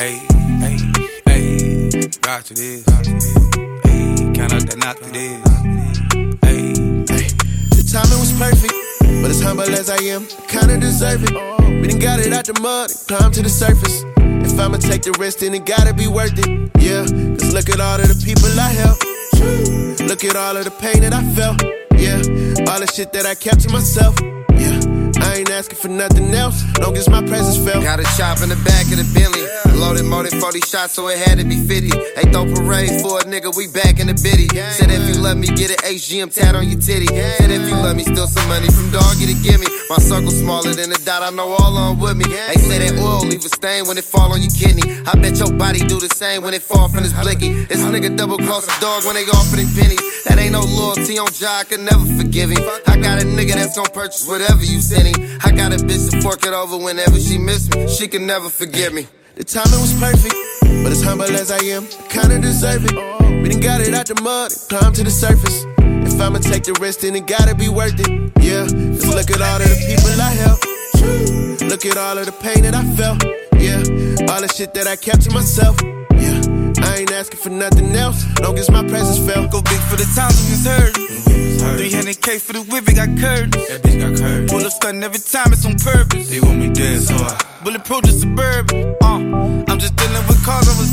Hey, hey, hey, rock to this. Hey, count out that knock to this. Hey, hey. The timing was perfect, but as humble as I am, kinda deserve it. We done got it out the mud and climbed to the surface. If I'ma take the risk, then it gotta be worth it. Yeah, cause look at all of the people I helped. Look at all of the pain that I felt. Yeah, all the shit that I kept to myself. Yeah, I ain't asking for nothing else, long as my presence felt. Got a chop in the back of the Bentley. Loaded more than 40 shots, so it had to be 50. Ain't throw parade for a nigga, we back in the biddy. Said if you love me, get an HGM tat on your titty. Said if you love me, steal some money from doggy to give me. My circle smaller than a dot, I know all on with me. They say that oil leave a stain when it fall on your kidney. I bet your body do the same when it fall from this blicky. This nigga double cross a dog when they offer them pennies. That ain't no loyalty on job, I could never forgive him. I got a nigga that's gon' purchase whatever you send him. I got a bitch to fork it over whenever she miss me. She can never forgive me. The timing was perfect, but as humble as I am, kinda deserve it. We done got it out the mud and climbed to the surface. If I'ma take the risk, then it gotta be worth it. Yeah, cause look at all of the people I helped. Look at all of the pain that I felt. Yeah, all the shit that I kept to myself. Yeah, I ain't asking for nothing else, long as my presence felt. Go big for the times we was hurting. 300K for the whip, it got curtains. That bitch got curtains. Pull up stunting every time, it's on purpose. They want me dead, so bulletproof the Suburban. I'm just dealing with cars, I was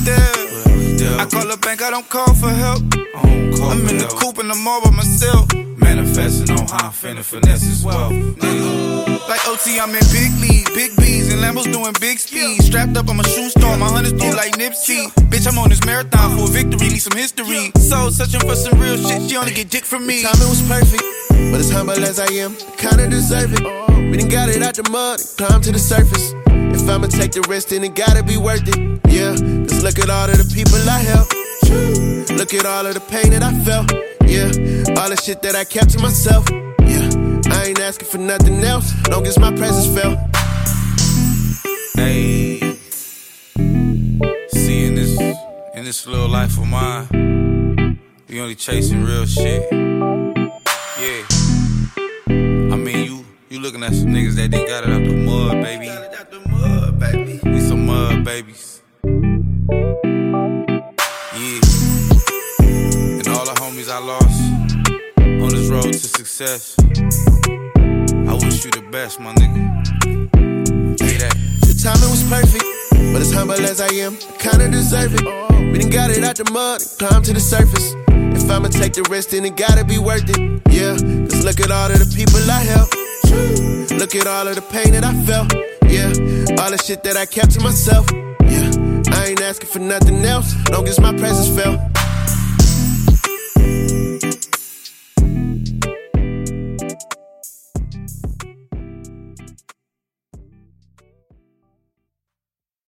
dead. I call the bank, I don't call for help. I'm in the coupe and I'm all by myself. Manifesting on how I'm finna finesse as well. Like OT, I'm in big league, big B's, and Lambos doing big speed. Strapped up, I'm a shoe store, my hunters do like Nipsey. Bitch, I'm on this marathon for a victory, leave some history. So searching for some real shit, she only get dick from me. The timing was perfect, but as humble as I am, kinda deserve it. We done got it out the mud and climbed to the surface. If I'ma take the risk, then it gotta be worth it. Yeah, cause look at all of the people I helped. Look at all of the pain that I felt. Yeah, all the shit that I kept to myself. Yeah, I ain't asking for nothing else, long as my presence felt. Hey, see in this little life of mine, we only chasing real shit. Yeah, I mean you looking at some niggas that done got it out the mud, baby. We some mud babies. Yeah, and all the homies I lost on this road to success. I wish you the best, my nigga. Say that. The timing was perfect, but as humble as I am, kinda deserve it. We done got it out the mud and climbed to the surface. If I'ma take the risk, then it gotta be worth it. Yeah, cause look at all of the people I helped. Look at all of the pain that I felt. Yeah, all the shit that I kept to myself. Yeah, I ain't asking for nothing else, long as my presence felt.